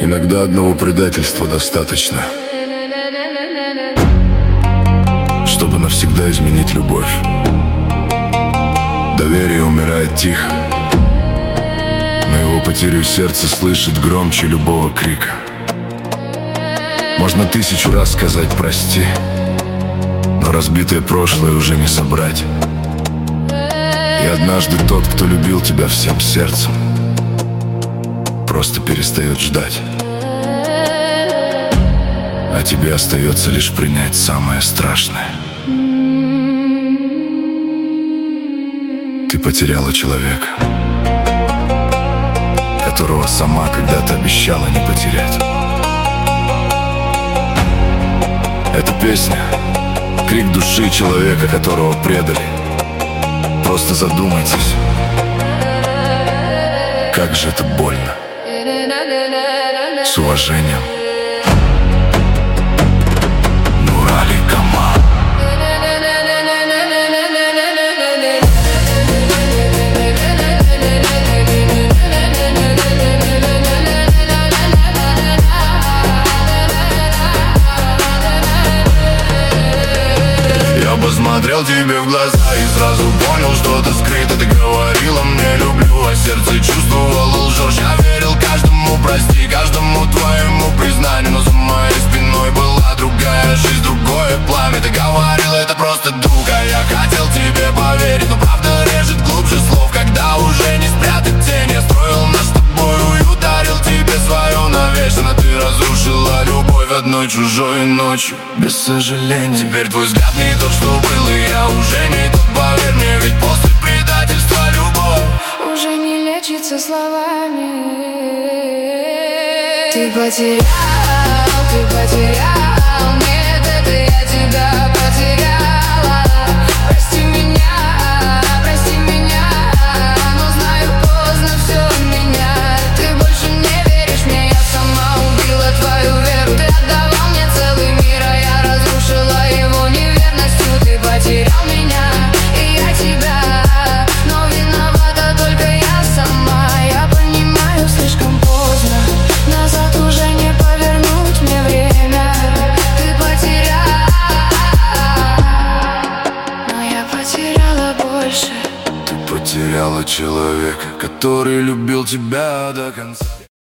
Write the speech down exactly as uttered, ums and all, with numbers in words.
Иногда одного предательства достаточно, чтобы навсегда изменить любовь. Доверие умирает тихо, но его потерю сердце слышит громче любого крика. Можно тысячу раз сказать «прости», но разбитое прошлое уже не собрать. И однажды тот, кто любил тебя всем сердцем, просто перестает ждать. А тебе остается лишь принять самое страшное. Ты потеряла человека, которого сама когда-то обещала не потерять. Эта песня — крик души человека, которого предали. Просто задумайтесь, как же это больно. С уважением, Нурали Камал. Я посмотрел тебе в глаза и сразу понял, что-то скрыто. Ты говорила мне люблю, а сердце чувствовало лжешь. Я верил каждому прости, каждому твоему признанию, но за моей спиной была другая жизнь, другое пламя. Ты говорила, это просто друг, а я хотел тебе поверить, но правда режет глубже слов, когда уже не спрятать тень. Я строил наш с тобой уют, дарил тебе свое навечно. Ты разрушила любовь одной чужой ночью, без сожаления. Теперь твой взгляд не тот, что был, и я уже не тот, поверь мне. Ведь после предательства любовь уже не лечится словами. Ты потерял, ты потерял. Нет, это я тебя потеряла. Прости меня, прости меня, но знаю, поздно все менять. Ты больше не веришь мне, я сама убила твою веру. Ты отдавал мне целый мир, а я разрушила его неверностью. Ты потерял меня, и я тебя, но виновата только я сама. Я понимаю, слишком поздно, назад уже не повернуть мне время. Ты потерял, но я потеряла больше. Ты потеряла человека, который любил тебя до конца.